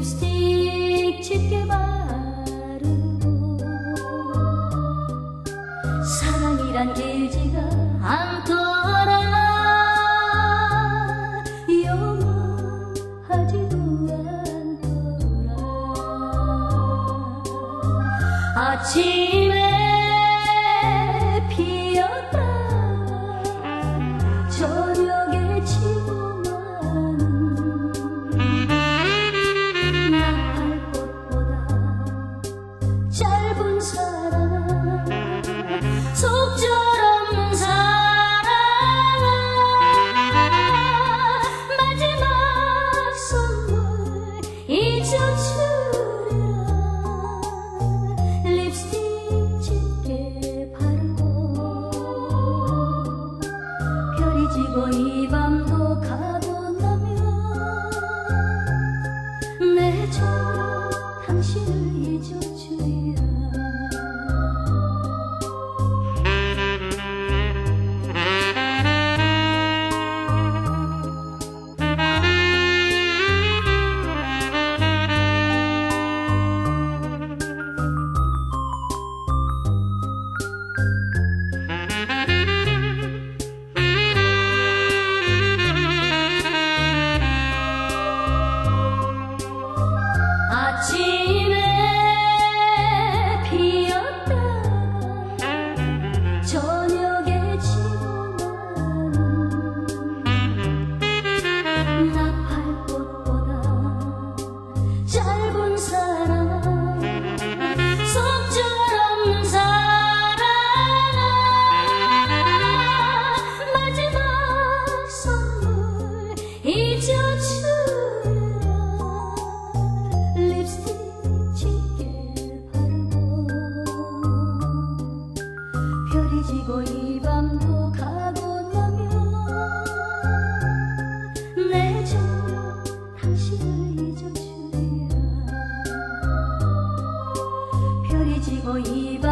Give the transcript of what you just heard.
립스틱 짙게 바르고 사랑이란 길지가 않더라. 영원하지도 않더라. 아침에 피었다 저녁에 지고 마는 나팔꽃보다 짧은 사랑 속절없는 사랑아 마지막 선물 잊어주리라. 립스틱 짙게 바르고 별이 지고 이 밤도 가고 나면 내 저녁 당신을 잊어주리라. 아침에 피었다가 저녁에 지고 나는 나팔꽃보다 짧은 사랑 속절없는 사랑아 마지막 선물 잊어주리라. 립스틱 짙게 바르고 별이 지고 이 밤도 가고 나면 내 저녁 당신을 잊어주리라. 별이 지고 이 밤